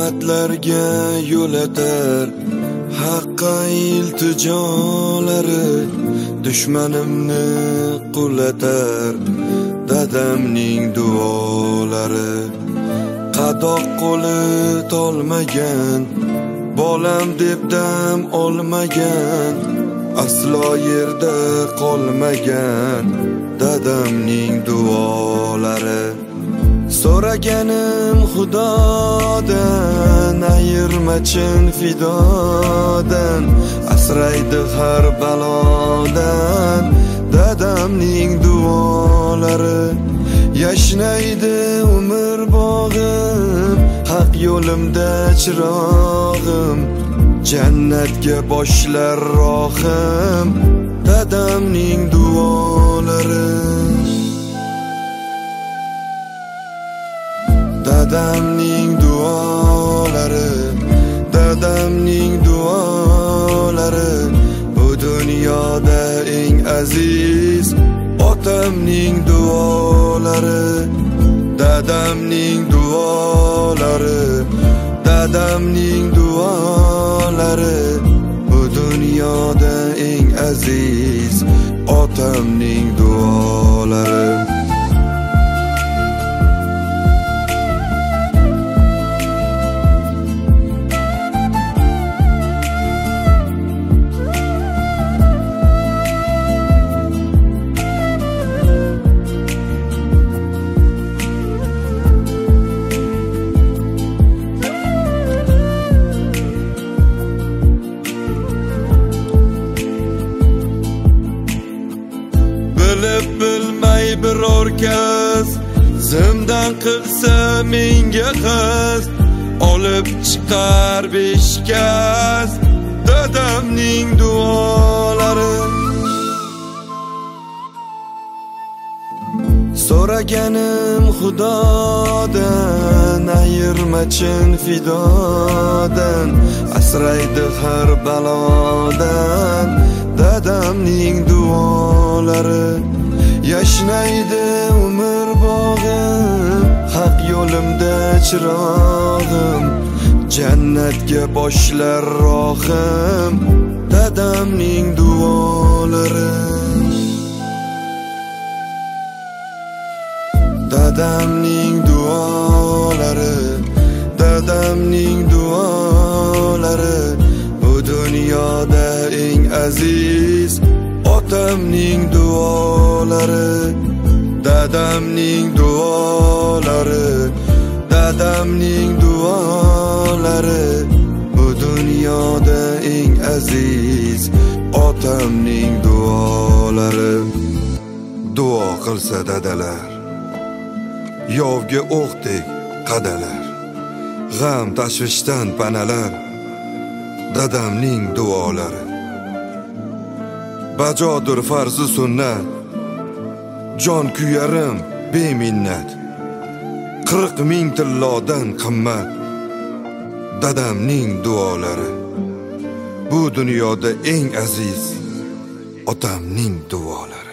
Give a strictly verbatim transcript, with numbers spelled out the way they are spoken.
ofatlarga yo'latar haqqa iltijolari, dushmanimni qulatar dadamning duolari. Qadoq qo'li tolmagan, bolam deb dam olmagan, aslo yerda qolmagan dadamning duolari. So'raganim Xudodan, ayirmachin fidodan, asraydi har balodan dadamning duolari. Yashnaydi umr bog'im, haq yo'limda chirog'im, jannatga boshlar rohim dadamning duolari. Dadamning duolari, dadamning duolari, bu dunyoda eng aziz otamning duolari. Dadamning duolari, dadamning duolari, bu dunyoda eng aziz otamning duolari. Bilib bilmay biror kez zimdan qilsa menga qaz, olib chiqar beshkaz dadamning duolari. So'raganim Xudodan, ayirmachin fidodan, asraydi har balodan dadamning duolari. Yashnaydi umr bog'im, haq yo'limda chirog'im, jannatga boshlar rohim dadamning duolari. Dadamning duolari, dadamning duolari, bu dunyoda eng aziz otamning duolari. Dadamning duolari, dadamning duolari, bu dunyoda eng aziz otamning duolari. Duo qilsa dadalar, yovga o'qdek qadalar, g'am tashvishdan panalar dadamning duolari. Bajodur farzi sunnat, jon kuyarim beminnat, qirq ming tillodan qimmat dadamning duolari. Bu dunyoda eng aziz otamning duolari.